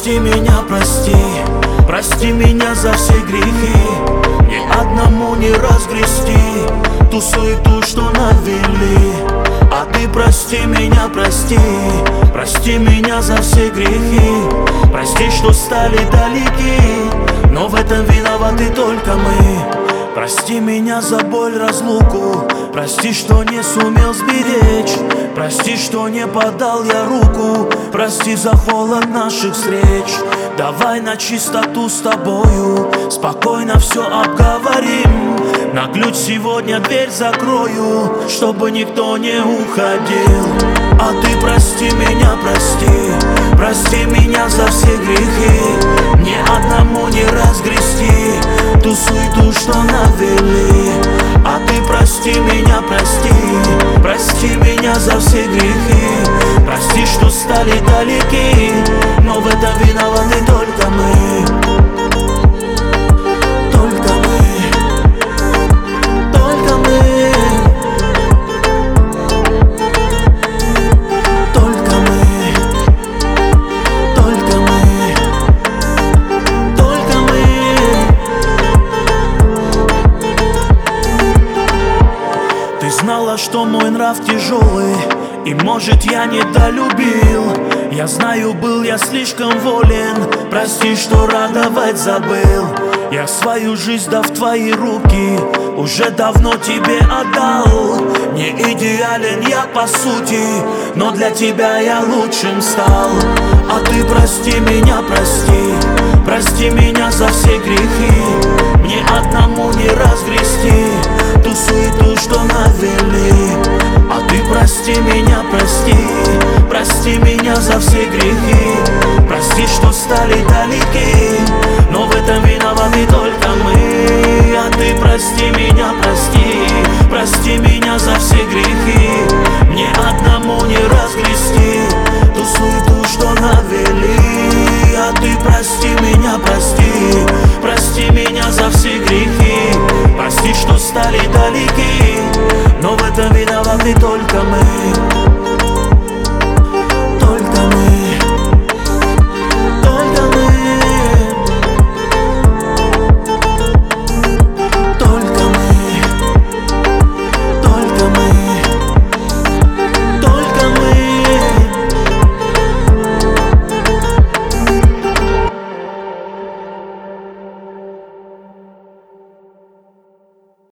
прости меня, прости. Прости меня за все грехи. Мне одному не разгрести ту суету, что навели. А ты прости меня, прости. Прости меня за все грехи. Прости, что стали далеки, но в этом виноваты только мы. Прости меня за боль, разлуку. Прости, что не сумел сберечь. Прости, что не подал я руку. Прости за холод наших встреч. Давай на чистоту с тобою спокойно все обговорим. На ключ сегодня дверь закрою, чтобы никто не уходил. А ты прости меня, прости. Прости меня за все грехи. Мне одному не разгрести ту суету, что навели. А ты прости меня, прости. Прости меня за все грехи. Прости, что стали далеки, но в этом виноваты только мы. Только мы. Только мы. Только мы. Только мы. Только мы. Ты знала, что мой нрав тяжелый, и может я недолюбил. Я знаю, был я слишком волен. Прости, что радовать забыл. Я свою жизнь, да в твои руки, уже давно тебе отдал. Не идеален я по сути, но для тебя я лучшим стал. А ты прости меня, прости. Прости меня за все грехи. Мне одному не разгрести ту суету, что навели. А ты прости меня, прости. Прости меня за все грехи. Прости, что стали далеки, но в этом виноваты только мы. А ты прости меня, прости. Прости меня за все грехи. Мне одному не разгрести ту суету, что навели. А ты прости меня, прости. Прости меня за все грехи. Прости, что стали далеки, но в этом виноваты только мы.